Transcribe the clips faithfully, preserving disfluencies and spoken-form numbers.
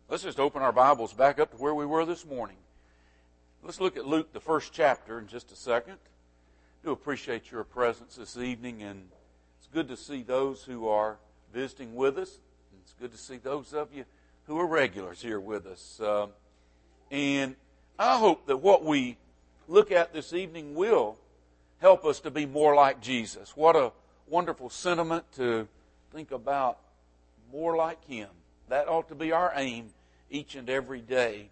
Let's just open our Bibles back up to where we were this morning. Let's look at Luke, the first chapter, in just a second. I do appreciate your presence this evening, and it's good to see those who are visiting with us. It's good to see those of you who are regulars here with us. Uh, and I hope that what we look at this evening will help us to be more like Jesus. What a wonderful sentiment to think about more like Him. That ought to be our aim each and every day.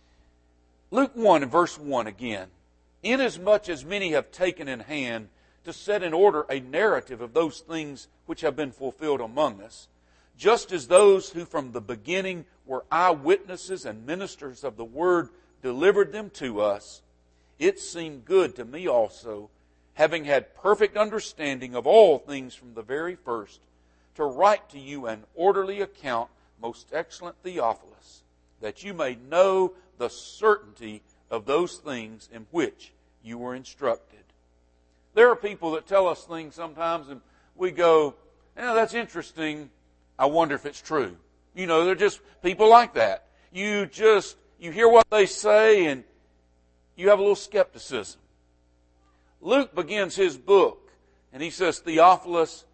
Luke one and verse one again. Inasmuch as many have taken in hand to set in order a narrative of those things which have been fulfilled among us, just as those who from the beginning were eyewitnesses and ministers of the word delivered them to us, it seemed good to me also, having had perfect understanding of all things from the very first, to write to you an orderly account, most excellent Theophilus, that you may know the certainty of those things in which you were instructed. There are people that tell us things sometimes and we go, yeah, that's interesting. I wonder if it's true. You know, they're just people like that. You just, you hear what they say and you have a little skepticism. Luke begins his book and he says, Theophilus,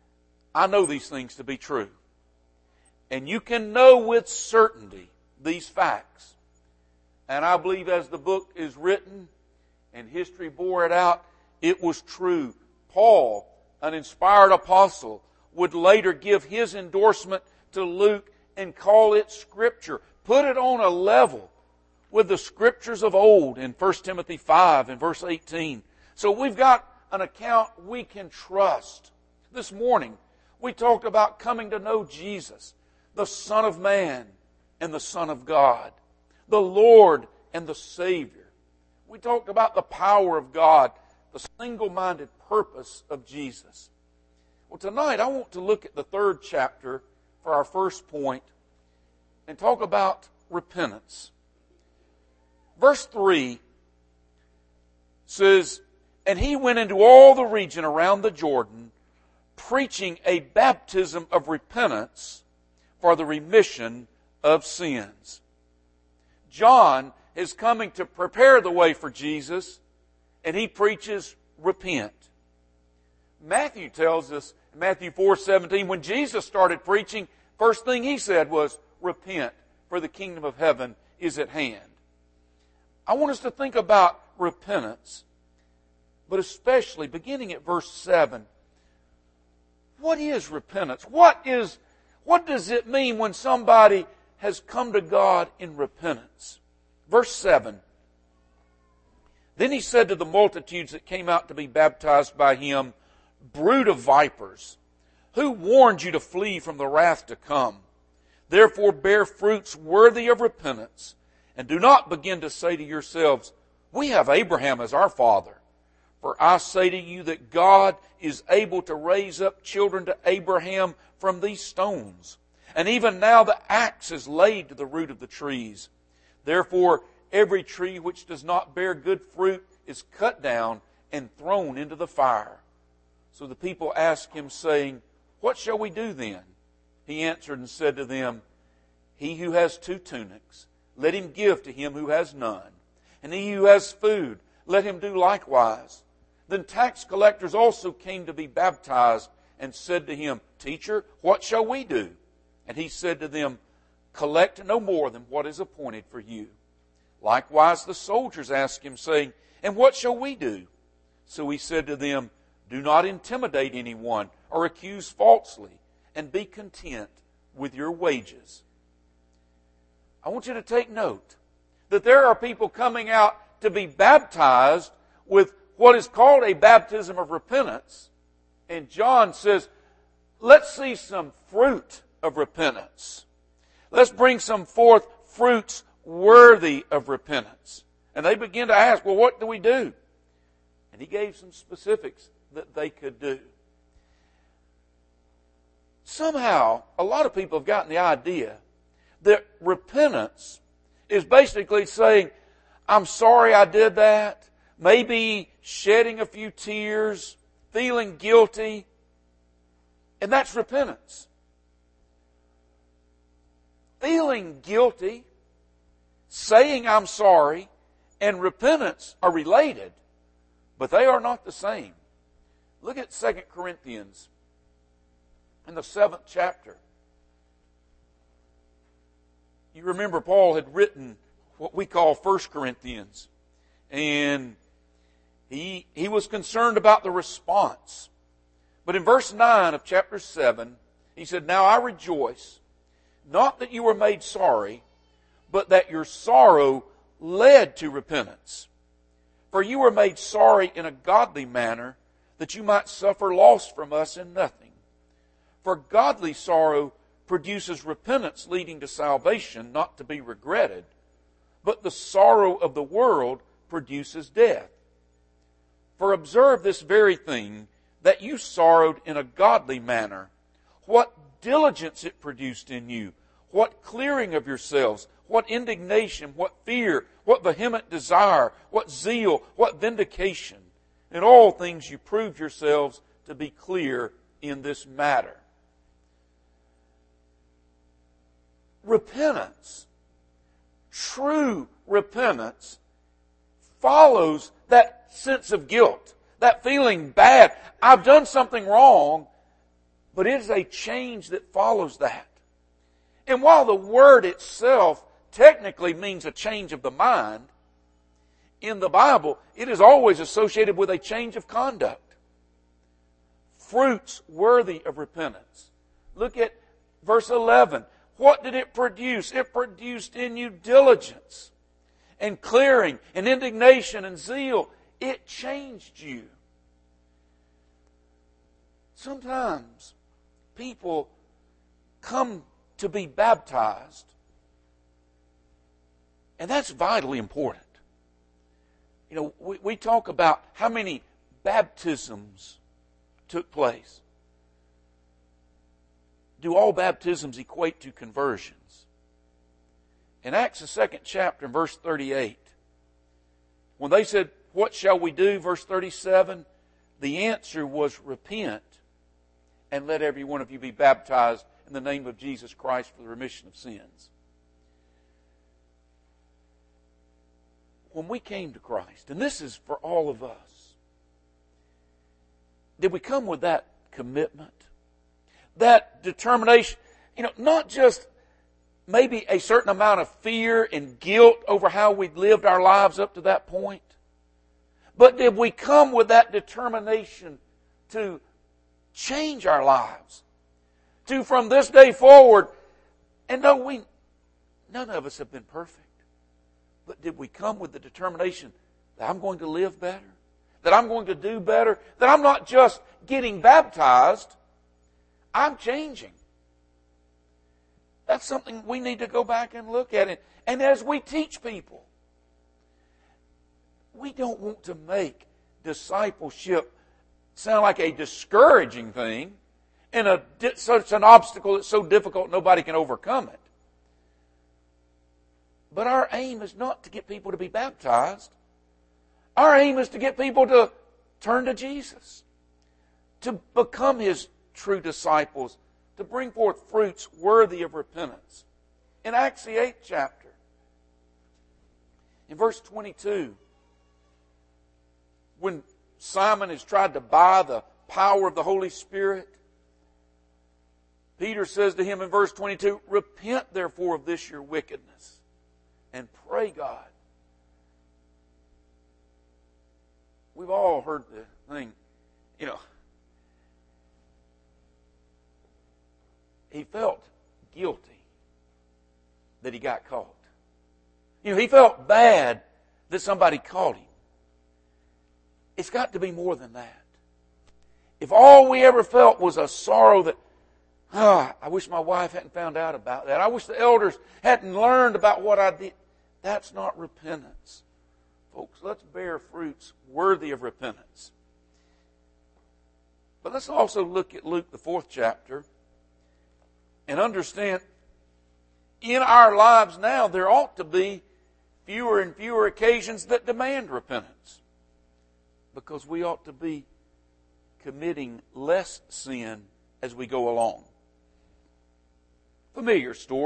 I know these things to be true. And you can know with certainty these facts. And I believe as the book is written and history bore it out, it was true. Paul, an inspired apostle, would later give his endorsement to Luke and call it Scripture. Put it on a level with the Scriptures of old in First Timothy five and verse eighteen. So we've got an account we can trust. This morning, we talked about coming to know Jesus, the Son of Man and the Son of God, the Lord and the Savior. We talked about the power of God, the single-minded purpose of Jesus. Well, tonight I want to look at the third chapter for our first point and talk about repentance. Verse three says, and he went into all the region around the Jordan, preaching a baptism of repentance for the remission of sins. John is coming to prepare the way for Jesus, and he preaches, repent. Matthew tells us, in Matthew four seventeen, when Jesus started preaching, first thing he said was, repent, for the kingdom of heaven is at hand. I want us to think about repentance, but especially beginning at verse seven. What is repentance? What is, what does it mean when somebody has come to God in repentance? Verse seven. Then he said to the multitudes that came out to be baptized by him, brood of vipers, who warned you to flee from the wrath to come? Therefore bear fruits worthy of repentance, and do not begin to say to yourselves, we have Abraham as our father. For I say to you that God is able to raise up children to Abraham from these stones. And even now the axe is laid to the root of the trees. Therefore every tree which does not bear good fruit is cut down and thrown into the fire. So the people asked him, saying, what shall we do then? He answered and said to them, he who has two tunics, let him give to him who has none. And he who has food, let him do likewise. Then tax collectors also came to be baptized and said to him, Teacher, what shall we do? And he said to them, collect no more than what is appointed for you. Likewise the soldiers asked him, saying, and what shall we do? So he said to them, do not intimidate anyone or accuse falsely, and be content with your wages. I want you to take note that there are people coming out to be baptized with what is called a baptism of repentance. And John says, let's see some fruit of repentance. Let's bring some forth fruits worthy of repentance. And they begin to ask, well, what do we do? And he gave some specifics that they could do. Somehow, a lot of people have gotten the idea that repentance is basically saying, I'm sorry I did that. Maybe shedding a few tears, feeling guilty. And that's repentance. Feeling feeling guilty, saying I'm sorry, and repentance are related, but they are not the same. Look at Second Corinthians in the seventh chapter. You remember Paul had written what we call First Corinthians, and he, he was concerned about the response. But in verse nine of chapter seven, he said, "Now I rejoice, not that you were made sorry, but that your sorrow led to repentance. For you were made sorry in a godly manner, that you might suffer loss from us in nothing. For godly sorrow produces repentance leading to salvation, not to be regretted. But the sorrow of the world produces death. For observe this very thing, that you sorrowed in a godly manner. What diligence it produced in you, what clearing of yourselves, what indignation, what fear, what vehement desire, what zeal, what vindication. In all things you proved yourselves to be clear in this matter." Repentance, true repentance, follows that sense of guilt, that feeling bad. I've done something wrong, but it is a change that follows that. And while the word itself technically means a change of the mind, in the Bible, it is always associated with a change of conduct. Fruits worthy of repentance. Look at verse eleven. What did it produce? It produced in you diligence and clearing and indignation and zeal. It changed you. Sometimes people come to be baptized, and that's vitally important. You know, we, we talk about how many baptisms took place. Do all baptisms equate to conversions? In Acts the second chapter, verse thirty-eight, when they said, "What shall we do?" verse thirty-seven, the answer was, "Repent, and let every one of you be baptized in the name of Jesus Christ for the remission of sins." When we came to Christ, and this is for all of us, did we come with that commitment? That determination, you know, not just maybe a certain amount of fear and guilt over how we'd lived our lives up to that point, but did we come with that determination to change our lives? To from this day forward, and no, we, none of us have been perfect, but did we come with the determination that I'm going to live better? That I'm going to do better? That I'm not just getting baptized, I'm changing. That's something we need to go back and look at. It. And as we teach people, we don't want to make discipleship sound like a discouraging thing and a, such an obstacle that's so difficult nobody can overcome it. But our aim is not to get people to be baptized. Our aim is to get people to turn to Jesus, to become His true disciples, to bring forth fruits worthy of repentance. In Acts the eighth chapter, in verse twenty-two, when Simon has tried to buy the power of the Holy Spirit, Peter says to him in verse twenty-two, "Repent therefore of this your wickedness, and pray God." We've all heard the thing, you know, he felt guilty that he got caught. You know, he felt bad that somebody caught him. It's got to be more than that. If all we ever felt was a sorrow that, ah, oh, I wish my wife hadn't found out about that. I wish the elders hadn't learned about what I did. That's not repentance. Folks, let's bear fruits worthy of repentance. But let's also look at Luke, the fourth chapter, and understand in our lives now there ought to be fewer and fewer occasions that demand repentance, because we ought to be committing less sin as we go along. Familiar story.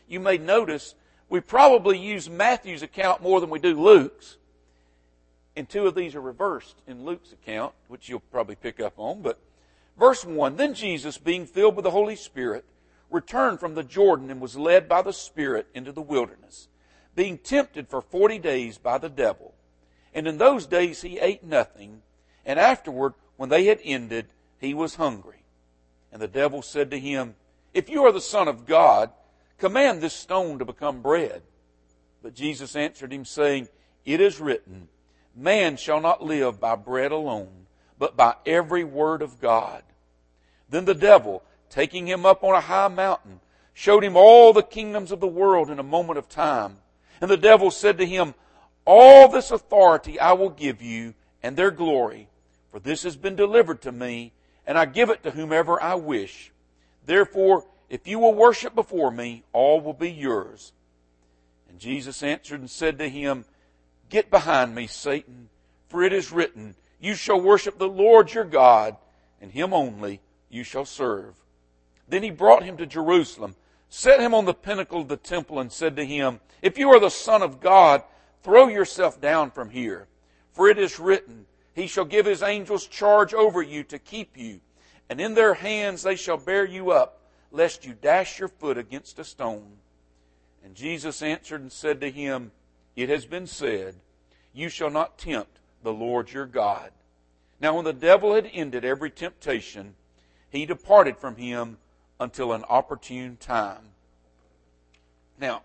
you may notice we probably use Matthew's account more than we do Luke's. And two of these are reversed in Luke's account, which you'll probably pick up on. But verse one, then Jesus, being filled with the Holy Spirit, returned from the Jordan and was led by the Spirit into the wilderness, being tempted for forty days by the devil. And in those days he ate nothing, and afterward, when they had ended, he was hungry. And the devil said to him, if you are the Son of God, command this stone to become bread. But Jesus answered him, saying, it is written, man shall not live by bread alone, but by every word of God. Then the devil, taking him up on a high mountain, showed him all the kingdoms of the world in a moment of time. And the devil said to him, all this authority I will give you, and their glory, for this has been delivered to me, and I give it to whomever I wish. Therefore, if you will worship before me, all will be yours. And Jesus answered and said to him, get behind me, Satan, for it is written, you shall worship the Lord your God, and him only you shall serve. Then he brought him to Jerusalem, set him on the pinnacle of the temple, and said to him, if you are the Son of God, throw yourself down from here. For it is written, he shall give his angels charge over you to keep you, and in their hands they shall bear you up, lest you dash your foot against a stone. And Jesus answered and said to him, it has been said, you shall not tempt the Lord your God. Now when the devil had ended every temptation, he departed from him until an opportune time. Now,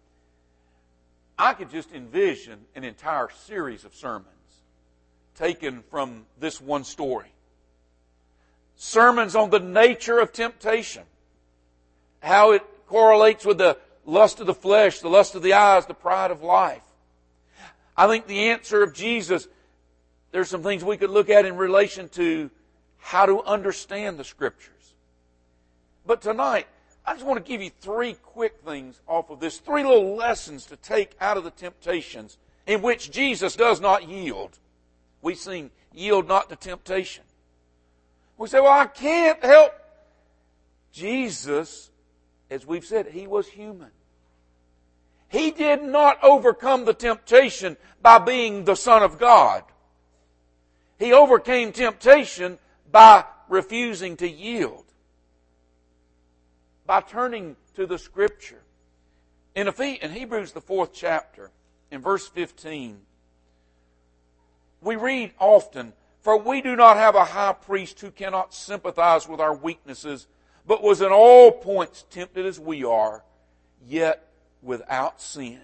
I could just envision an entire series of sermons taken from this one story. Sermons on the nature of temptation, how it correlates with the lust of the flesh, the lust of the eyes, the pride of life. I think the answer of Jesus, there's some things we could look at in relation to how to understand the Scriptures. But tonight, I just want to give you three quick things off of this, three little lessons to take out of the temptations in which Jesus does not yield. We sing, yield not to temptation. We say, well, I can't help. Jesus, as we've said, he was human. He did not overcome the temptation by being the Son of God. He overcame temptation by refusing to yield, by turning to the Scripture. In Hebrews, the fourth chapter, in verse fifteen, we read often, for we do not have a high priest who cannot sympathize with our weaknesses, but was in all points tempted as we are, yet without sin.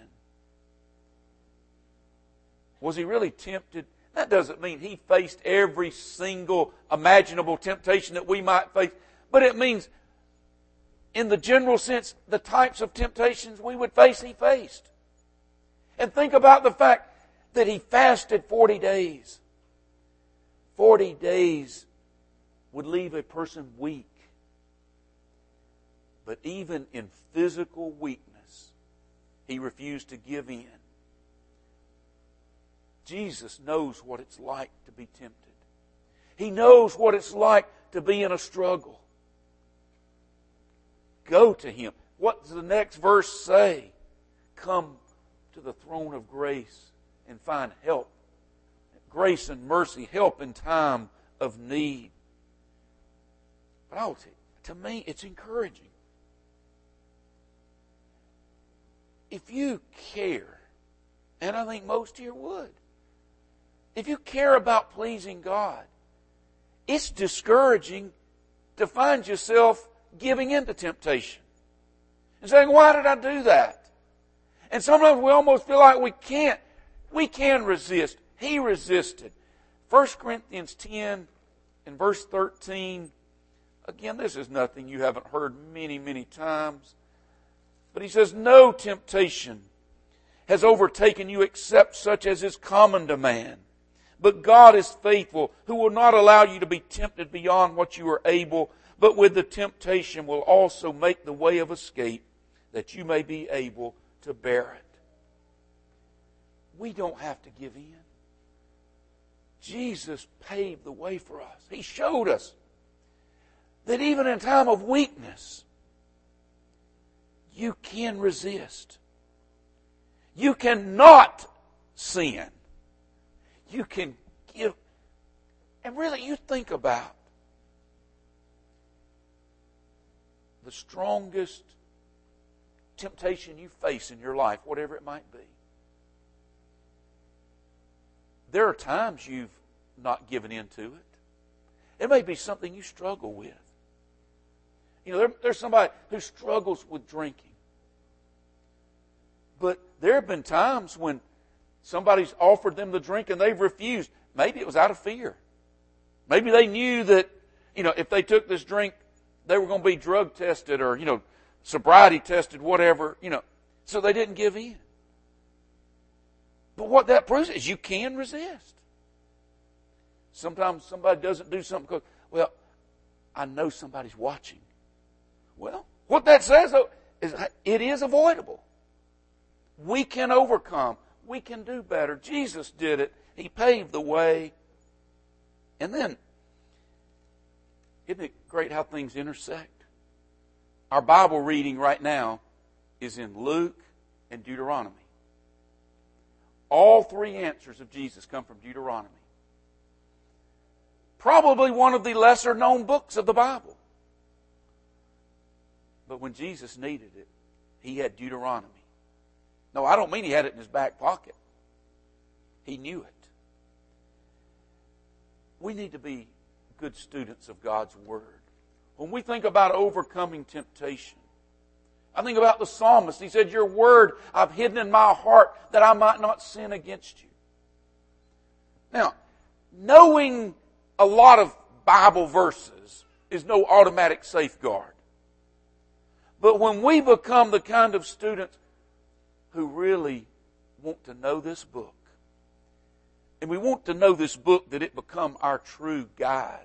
Was he really tempted? That doesn't mean he faced every single imaginable temptation that we might face, but it means, in the general sense, the types of temptations we would face, he faced. And think about the fact that he fasted forty days. Forty days would leave a person weak. But even in physical weakness, he refused to give in. Jesus knows what it's like to be tempted. He knows what it's like to be in a struggle. Go to him. What does the next verse say? Come to the throne of grace and find help. Grace and mercy, help in time of need. But I'll tell you, to me, it's encouraging. If you care, and I think most here would, if you care about pleasing God, it's discouraging to find yourself giving in to temptation and saying, why did I do that? And sometimes we almost feel like we can't. We can resist. He resisted. First Corinthians ten and verse thirteen. Again, this is nothing you haven't heard many, many times. But he says, no temptation has overtaken you except such as is common to man. But God is faithful, who will not allow you to be tempted beyond what you are able, but with the temptation will also make the way of escape, that you may be able to bear it. We don't have to give in. Jesus paved the way for us. He showed us that even in time of weakness, you can resist. You cannot sin. You can give. And really, you think about the strongest temptation you face in your life, whatever it might be. There are times you've not given in to it. It may be something you struggle with. You know, there, there's somebody who struggles with drinking. But there have been times when somebody's offered them the drink and they've refused. Maybe it was out of fear. Maybe they knew that, you know, if they took this drink, they were going to be drug tested or, you know, sobriety tested, whatever, you know. So they didn't give in. But what that proves is you can resist. Sometimes somebody doesn't do something because, well, I know somebody's watching. Well, what that says, though, is it is avoidable. We can overcome. We can do better. Jesus did it. He paved the way. And then, isn't it great how things intersect? Our Bible reading right now is in Luke and Deuteronomy. All three answers of Jesus come from Deuteronomy. Probably one of the lesser known books of the Bible. But when Jesus needed it, He had Deuteronomy. No, I don't mean He had it in His back pocket. He knew it. We need to be good students of God's Word. When we think about overcoming temptation, I think about the psalmist. He said, your word I've hidden in my heart that I might not sin against you. Now, knowing a lot of Bible verses is no automatic safeguard. But when we become the kind of students who really want to know this book, and we want to know this book that it become our true guide,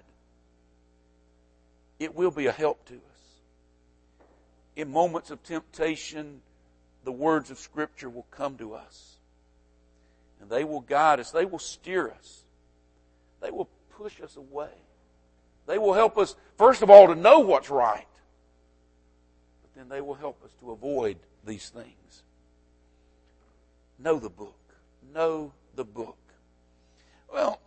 it will be a help to us. In moments of temptation, the words of Scripture will come to us. And they will guide us. They will steer us. They will push us away. They will help us, first of all, to know what's right. But then they will help us to avoid these things. Know the book. Know the book. Well,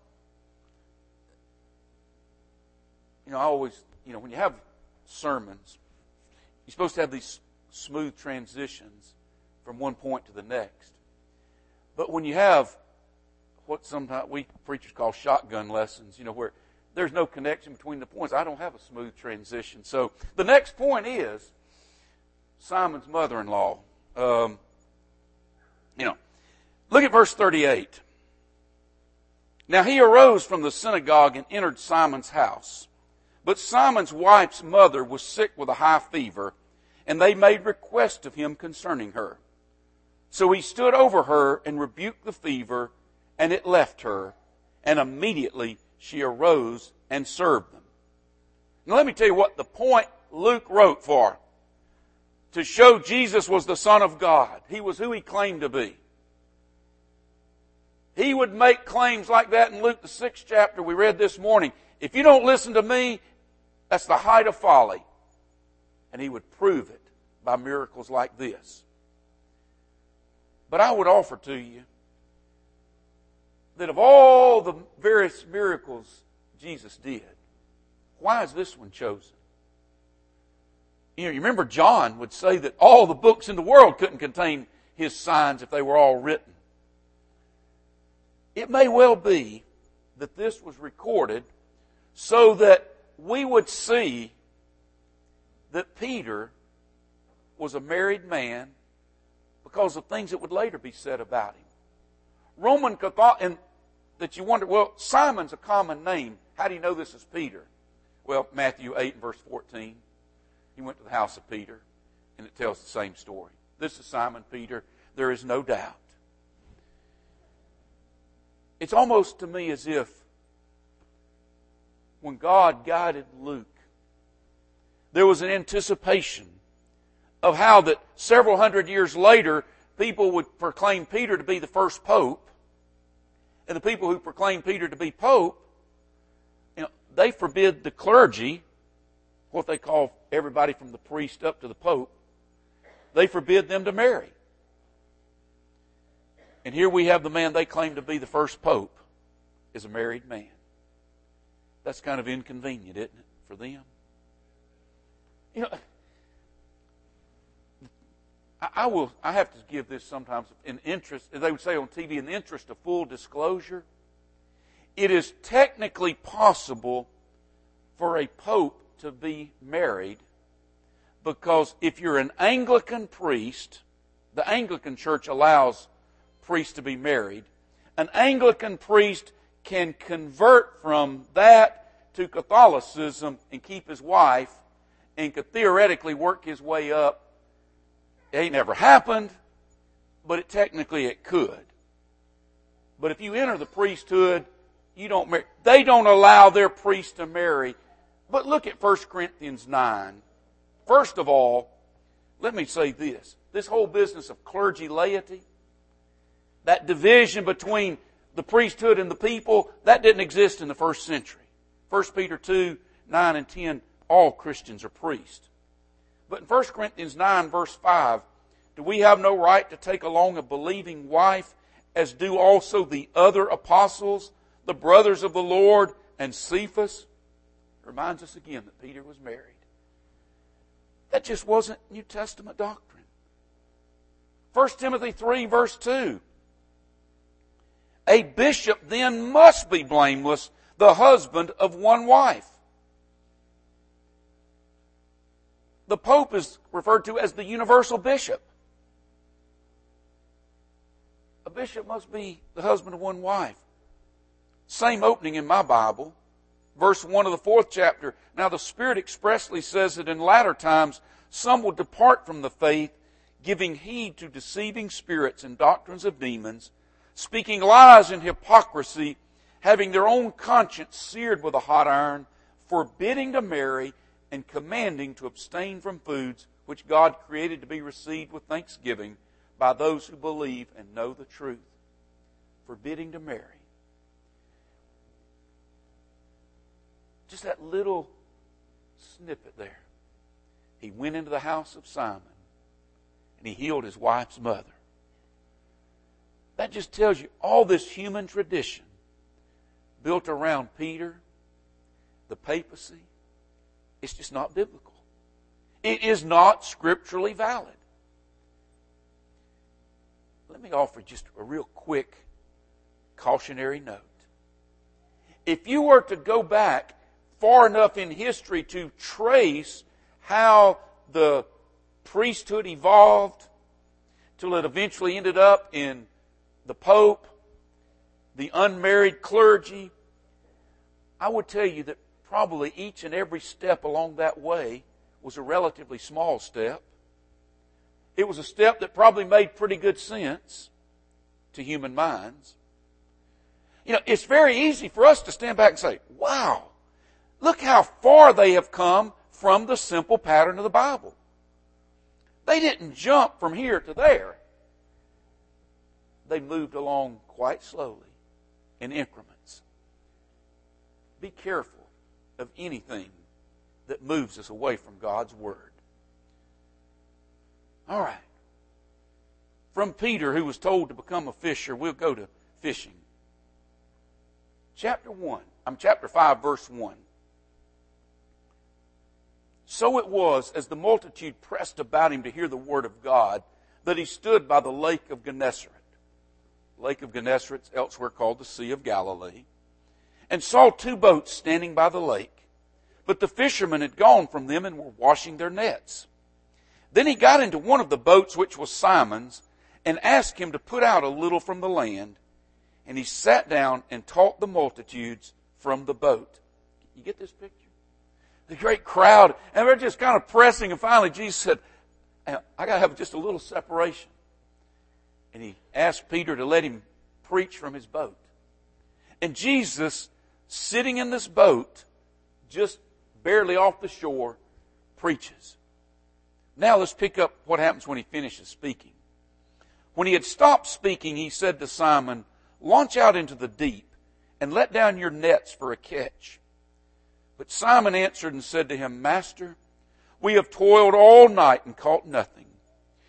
you know, I always, you know, when you have sermons, you're supposed to have these smooth transitions from one point to the next. But when you have what sometimes we preachers call shotgun lessons, you know, where there's no connection between the points, I don't have a smooth transition. So the next point is Simon's mother-in-law. Um, you know, look at verse thirty-eight. Now he arose from the synagogue and entered Simon's house. But Simon's wife's mother was sick with a high fever, and they made request of him concerning her. So he stood over her and rebuked the fever, and it left her, and immediately she arose and served them. Now let me tell you what the point Luke wrote for. To show Jesus was the Son of God. He was who He claimed to be. He would make claims like that in Luke the sixth chapter we read this morning. If you don't listen to me, that's the height of folly. And He would prove it by miracles like this. But I would offer to you that of all the various miracles Jesus did, why is this one chosen? You know, you remember John would say that all the books in the world couldn't contain his signs if they were all written. It may well be that this was recorded so that we would see that Peter was a married man because of things that would later be said about him. Roman Catholic, and that you wonder, well, Simon's a common name. How do you know this is Peter? Well, Matthew eight and verse fourteen. He went to the house of Peter, and it tells the same story. This is Simon Peter. There is no doubt. It's almost to me as if when God guided Luke, there was an anticipation of how that several hundred years later, people would proclaim Peter to be the first pope. And the people who proclaim Peter to be pope, you know, they forbid the clergy, what they call everybody from the priest up to the pope, they forbid them to marry. And here we have the man they claim to be the first pope is a married man. That's kind of inconvenient, isn't it, for them? You know, I, I will. I have to give this sometimes in interest, as they would say on T V, in the interest of full disclosure. It is technically possible for a pope to be married, because if you're an Anglican priest, the Anglican Church allows priests to be married. An Anglican priest can convert from that to Catholicism and keep his wife, and could theoretically work his way up. It ain't never happened, but it, technically it could. But if you enter the priesthood, you don't marry. They don't allow their priest to marry. But look at First Corinthians nine. First of all, let me say this. This whole business of clergy laity, that division between the priesthood and the people, that didn't exist in the first century. First Peter two, nine and ten, all Christians are priests. But in First Corinthians nine, verse five, do we have no right to take along a believing wife, as do also the other apostles, the brothers of the Lord, and Cephas? Reminds us again that Peter was married. That just wasn't New Testament doctrine. First Timothy three, verse two. A bishop then must be blameless, the husband of one wife. The Pope is referred to as the universal bishop. A bishop must be the husband of one wife. Same opening in my Bible. Verse one of the fourth chapter. Now the Spirit expressly says that in latter times some will depart from the faith, giving heed to deceiving spirits and doctrines of demons, speaking lies and hypocrisy, having their own conscience seared with a hot iron, forbidding to marry, and commanding to abstain from foods which God created to be received with thanksgiving by those who believe and know the truth. Forbidding to marry. Just that little snippet there. He went into the house of Simon and he healed his wife's mother. That just tells you all this human tradition built around Peter, the papacy. It's just not biblical. It is not scripturally valid. Let me offer just a real quick cautionary note. If you were to go back far enough in history to trace how the priesthood evolved till it eventually ended up in the Pope, the unmarried clergy, I would tell you that probably each and every step along that way was a relatively small step. It was a step that probably made pretty good sense to human minds. You know, it's very easy for us to stand back and say, wow, look how far they have come from the simple pattern of the Bible. They didn't jump from here to there. They moved along quite slowly in increments. Be careful of anything that moves us away from God's Word. All right. From Peter, who was told to become a fisher, we'll go to fishing. Chapter one, I'm chapter five, verse one. So it was, as the multitude pressed about him to hear the word of God, that he stood by the lake of Gennesaret. Lake of Gennesaret, elsewhere called the Sea of Galilee, and saw two boats standing by the lake. But the fishermen had gone from them and were washing their nets. Then he got into one of the boats, which was Simon's, and asked him to put out a little from the land. And he sat down and taught the multitudes from the boat. You get this picture? The great crowd, and they're just kind of pressing, and finally Jesus said, I got to have just a little separation. And he asked Peter to let him preach from his boat. And Jesus, sitting in this boat, just barely off the shore, preaches. Now let's pick up what happens when he finishes speaking. When he had stopped speaking, he said to Simon, launch out into the deep and let down your nets for a catch. But Simon answered and said to him, Master, we have toiled all night and caught nothing.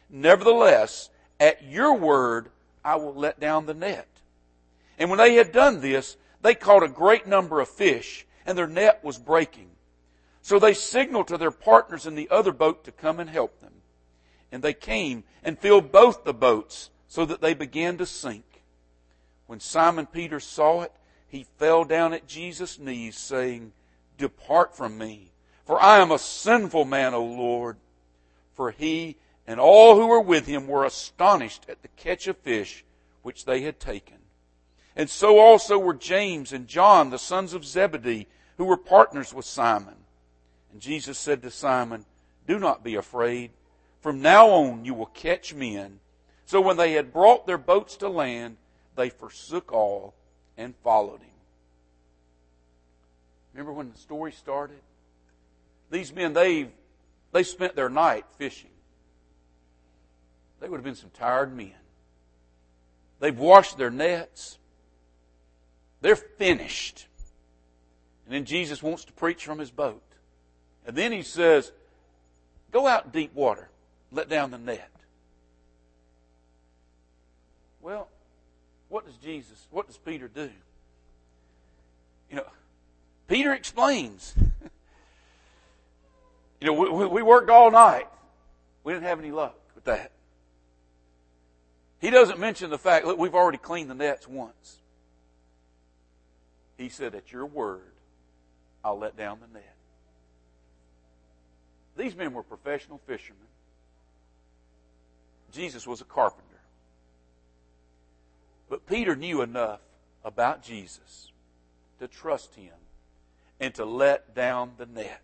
Nevertheless, at your word, I will let down the net." And when they had done this, they caught a great number of fish, and their net was breaking. So they signaled to their partners in the other boat to come and help them. And they came and filled both the boats, so that they began to sink. When Simon Peter saw it, he fell down at Jesus' knees, saying, "Depart from me, for I am a sinful man, O Lord." For he and all who were with him were astonished at the catch of fish which they had taken. And so also were James and John, the sons of Zebedee, who were partners with Simon. And Jesus said to Simon, "Do not be afraid. From now on you will catch men." So when they had brought their boats to land, they forsook all and followed him. Remember when the story started? These men, they they spent their night fishing. They would have been some tired men. They've washed their nets. They're finished. And then Jesus wants to preach from his boat. And then he says, "Go out in deep water. Let down the net." Well, what does Jesus, what does Peter do? You know, Peter explains. You know, we, we worked all night. We didn't have any luck with that. He doesn't mention the fact that we've already cleaned the nets once. He said, "At your word, I'll let down the net." These men were professional fishermen. Jesus was a carpenter. But Peter knew enough about Jesus to trust him and to let down the net.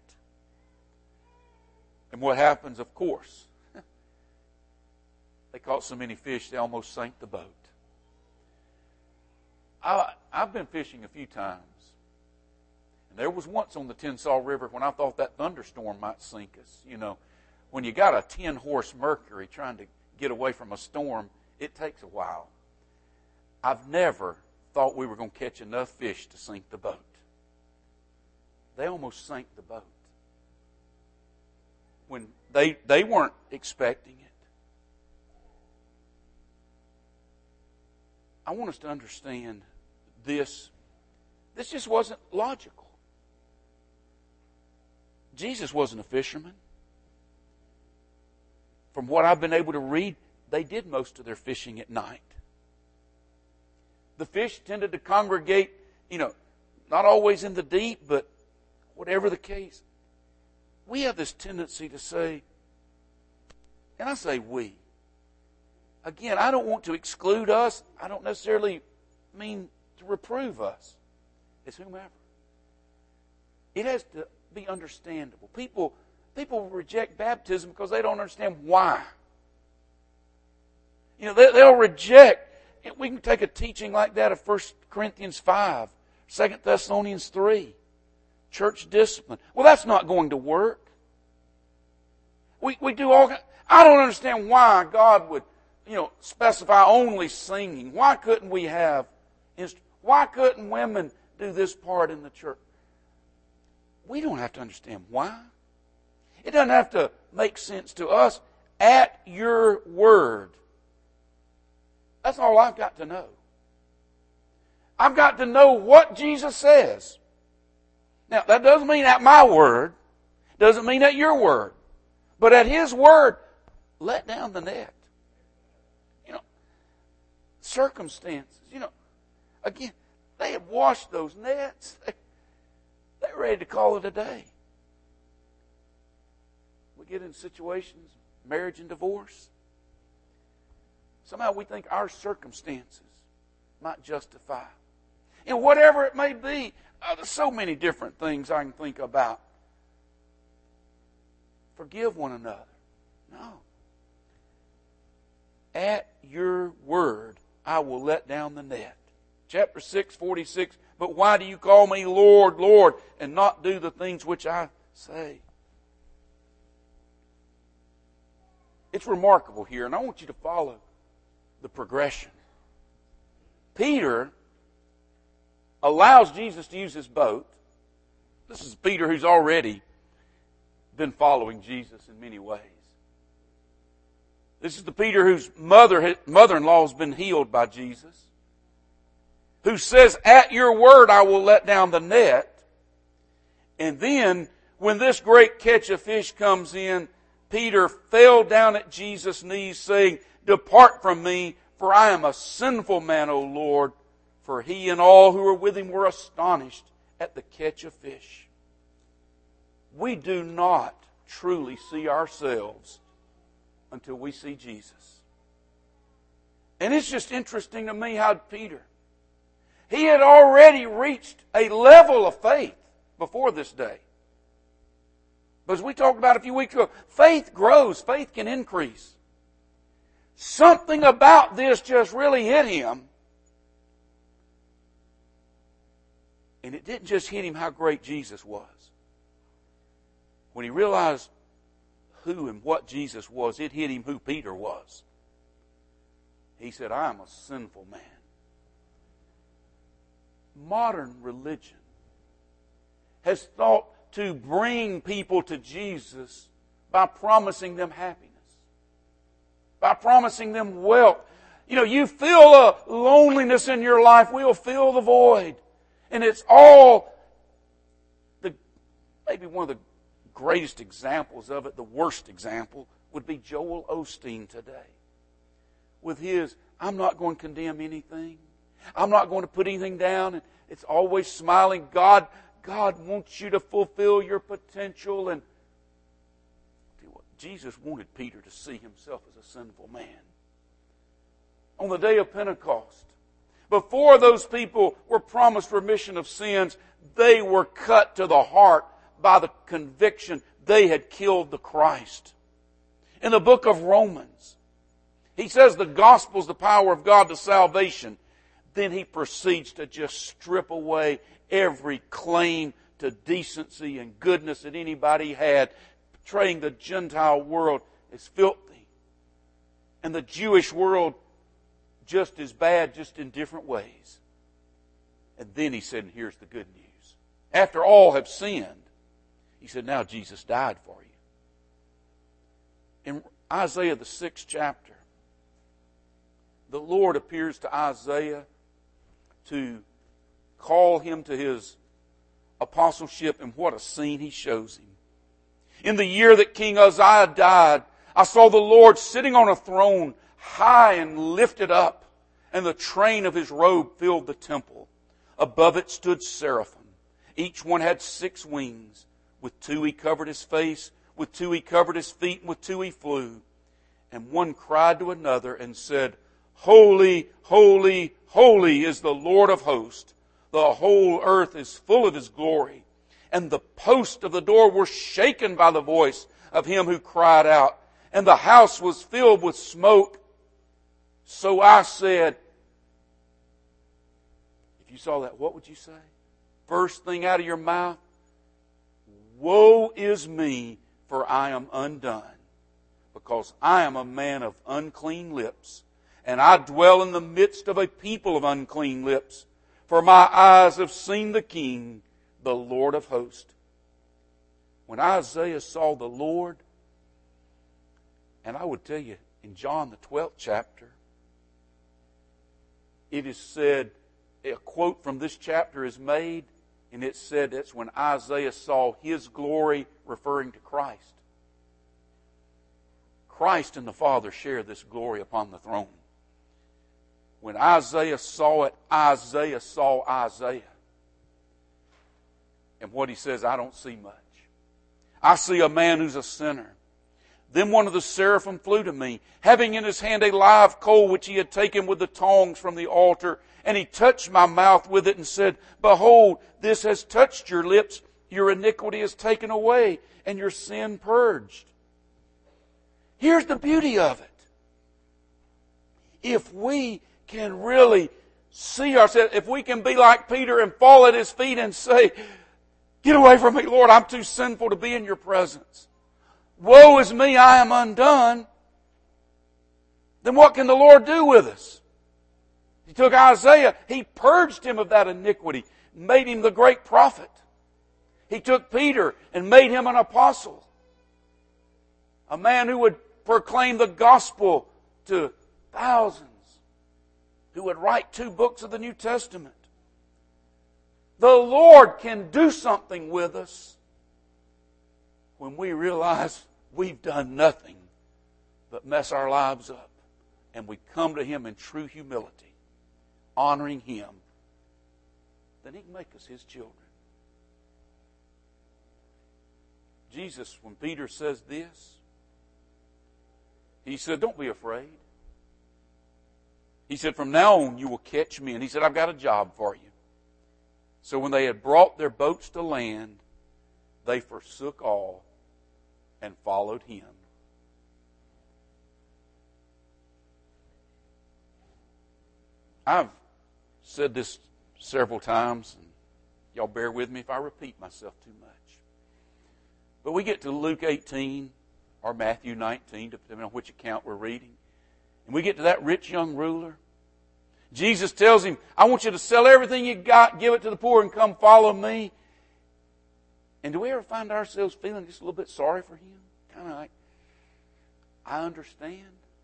And what happens, of course, they caught so many fish they almost sank the boat. I, I've been fishing a few times. And there was once on the Tensas River when I thought that thunderstorm might sink us. You know, when you got a ten-horse Mercury trying to get away from a storm, it takes a while. I've never thought we were going to catch enough fish to sink the boat. They almost sank the boat. When they, they weren't expecting it. I want us to understand this. This just wasn't logical. Jesus wasn't a fisherman. From what I've been able to read, they did most of their fishing at night. The fish tended to congregate, you know, not always in the deep, but whatever the case. We have this tendency to say, and I say we. Again, I don't want to exclude us. I don't necessarily mean to reprove us. It's whomever. It has to be understandable. People, people reject baptism because they don't understand why. You know, they, they'll reject. We can take a teaching like that of First Corinthians five, Second Thessalonians three, church discipline. Well, that's not going to work. We we do all. I don't understand why God would, you know, specify only singing. Why couldn't we have? Why couldn't women do this part in the church? We don't have to understand why. It doesn't have to make sense to us. At your word. That's all I've got to know. I've got to know what Jesus says. Now, that doesn't mean at my word. Doesn't mean at your word. But at His word, let down the net. You know, circumstances. You know, again, they had washed those nets. They, they were ready to call it a day. We get in situations, marriage and divorce. Somehow we think our circumstances might justify. And whatever it may be, oh, there's so many different things I can think about. Forgive one another. No. At your word, I will let down the net. Chapter six, forty-six, but why do you call me Lord, Lord, and not do the things which I say? It's remarkable here, and I want you to follow the progression. Peter allows Jesus to use his boat. This is Peter who's already been following Jesus in many ways. This is the Peter whose mother, mother-in-law has been healed by Jesus, who says, at your word I will let down the net. And then, when this great catch of fish comes in, Peter fell down at Jesus' knees saying, depart from me, for I am a sinful man, O Lord. For he and all who were with him were astonished at the catch of fish. We do not truly see ourselves until we see Jesus. And it's just interesting to me how Peter, he had already reached a level of faith before this day. But as we talked about a few weeks ago, faith grows, faith can increase. Something about this just really hit him. And it didn't just hit him how great Jesus was. When he realized who and what Jesus was, it hit him who Peter was. He said, I am a sinful man. Modern religion has thought to bring people to Jesus by promising them happiness, by promising them wealth. You know, you feel a loneliness in your life, we'll fill the void. And it's all, the maybe one of the greatest examples of it, the worst example, would be Joel Osteen today. With his, I'm not going to condemn anything. I'm not going to put anything down. And it's always smiling. God, God wants you to fulfill your potential. And tell you what, Jesus wanted Peter to see himself as a sinful man. On the day of Pentecost, before those people were promised remission of sins, they were cut to the heart by the conviction they had killed the Christ. In the book of Romans, he says the gospel is the power of God to salvation. Then he proceeds to just strip away every claim to decency and goodness that anybody had, portraying the Gentile world as filthy and the Jewish world just as bad, just in different ways. And then he said, and here's the good news. After all have sinned, he said, now Jesus died for you. In Isaiah, the sixth chapter, the Lord appears to Isaiah to call him to his apostleship, and what a scene he shows him. In the year that King Uzziah died, I saw the Lord sitting on a throne, high and lifted up, and the train of his robe filled the temple. Above it stood seraphim. Each one had six wings. With two he covered his face, with two he covered his feet, and with two he flew. And one cried to another and said, Holy, holy, holy is the Lord of hosts. The whole earth is full of his glory. And the posts of the door were shaken by the voice of him who cried out. And the house was filled with smoke. So I said, if you saw that, what would you say? First thing out of your mouth, woe is me, for I am undone, because I am a man of unclean lips, and I dwell in the midst of a people of unclean lips, for my eyes have seen the King, the Lord of hosts. When Isaiah saw the Lord, and I would tell you, in John the twelfth chapter, it is said, a quote from this chapter is made, and it said that's when Isaiah saw his glory, referring to Christ. Christ and the Father share this glory upon the throne. When Isaiah saw it, Isaiah saw Isaiah. And what he says, I don't see much. I see a man who's a sinner. Then one of the seraphim flew to me, having in his hand a live coal which he had taken with the tongs from the altar. And he touched my mouth with it and said, Behold, this has touched your lips. Your iniquity is taken away and your sin purged. Here's the beauty of it. If we can really see ourselves, if we can be like Peter and fall at his feet and say, Get away from me, Lord, I'm too sinful to be in your presence. Woe is me, I am undone. Then what can the Lord do with us? He took Isaiah, he purged him of that iniquity, made him the great prophet. He took Peter and made him an apostle. A man who would proclaim the gospel to thousands who would write two books of the New Testament. The Lord can do something with us when we realize we've done nothing but mess our lives up. And we come to Him in true humility, honoring Him. Then He can make us His children. Jesus, when Peter says this, He said, don't be afraid. He said, from now on you will catch me. And He said, I've got a job for you. So when they had brought their boats to land, they forsook all and followed Him. I've said this several times, and y'all bear with me if I repeat myself too much. But we get to Luke eighteen or Matthew nineteen, depending on which account we're reading, and we get to that rich young ruler. Jesus tells him, I want you to sell everything you got, give it to the poor, and come follow me. And do we ever find ourselves feeling just a little bit sorry for him? Kind of like, I understand.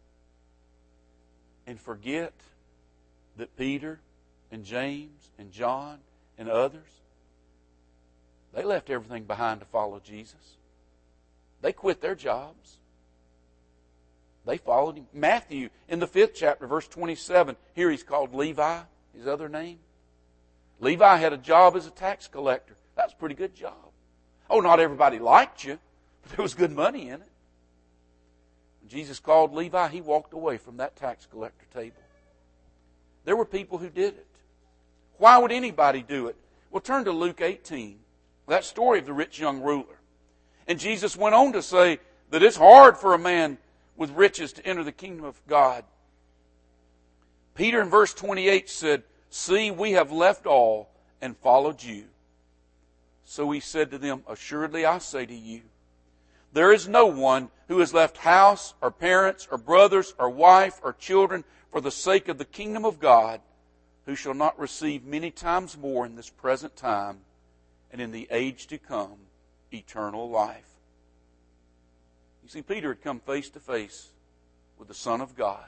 And forget that Peter and James and John and others, they left everything behind to follow Jesus. They quit their jobs. They followed Him. Matthew, in the fifth chapter, verse twenty-seven, here he's called Levi, his other name. Levi had a job as a tax collector. That was a pretty good job. Oh, not everybody liked you, but there was good money in it. When Jesus called Levi, he walked away from that tax collector table. There were people who did it. Why would anybody do it? Well, turn to Luke eighteen, that story of the rich young ruler. And Jesus went on to say that it's hard for a man with riches to enter the kingdom of God. Peter in verse twenty-eight said, see, we have left all and followed you. So he said to them, assuredly I say to you, there is no one who has left house or parents or brothers or wife or children for the sake of the kingdom of God, who shall not receive many times more in this present time and in the age to come eternal life. You see, Peter had come face to face with the Son of God.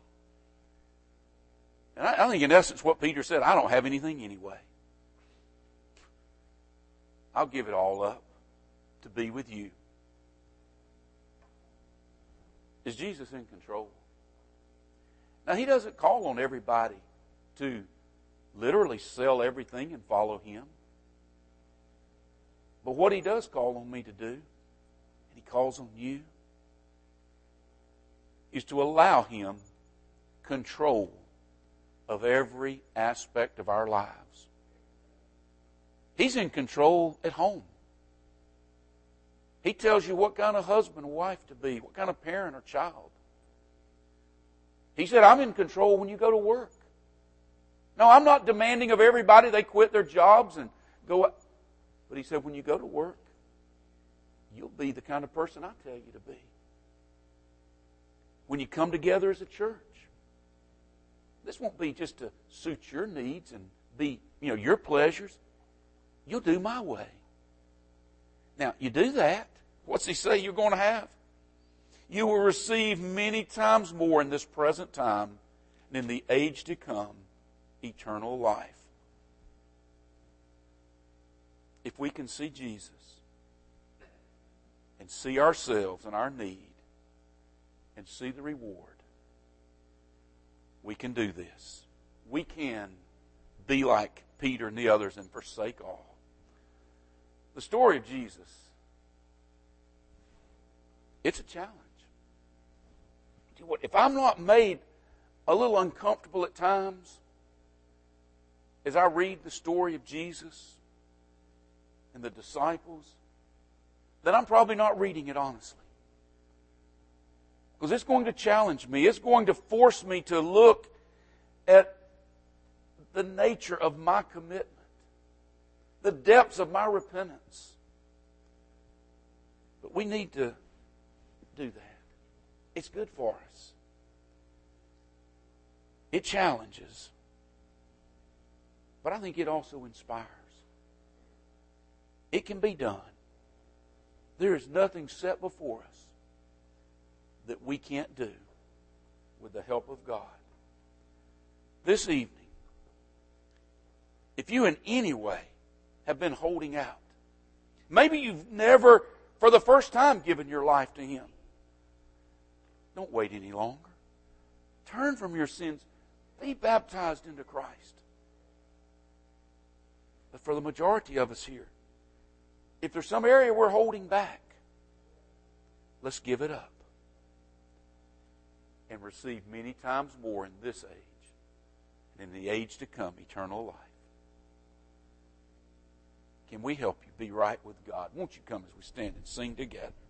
And I, I think in essence what Peter said, I don't have anything anyway. I'll give it all up to be with you. Is Jesus in control? Now, He doesn't call on everybody to literally sell everything and follow Him. But what He does call on me to do, and He calls on you, is to allow Him control of every aspect of our lives. He's in control at home. He tells you what kind of husband or wife to be, what kind of parent or child. He said, I'm in control when you go to work. No, I'm not demanding of everybody they quit their jobs and go out. But He said, when you go to work, you'll be the kind of person I tell you to be. When you come together as a church, this won't be just to suit your needs and be, you know, your pleasures. You'll do my way. Now, you do that, what's He say you're going to have? You will receive many times more in this present time and in the age to come eternal life. If we can see Jesus and see ourselves and our need and see the reward, we can do this. We can be like Peter and the others and forsake all. The story of Jesus, it's a challenge. If I'm not made a little uncomfortable at times as I read the story of Jesus and the disciples, then I'm probably not reading it honestly. Because it's going to challenge me. It's going to force me to look at the nature of my commitment, the depths of my repentance. But we need to do that. It's good for us. It challenges. But I think it also inspires. It can be done. There is nothing set before us that we can't do with the help of God. This evening, if you in any way have been holding out, maybe you've never, for the first time, given your life to Him, don't wait any longer. Turn from your sins. Be baptized into Christ. But for the majority of us here, if there's some area we're holding back, let's give it up and receive many times more in this age and in the age to come, eternal life. Can we help you be right with God? Won't you come as we stand and sing together?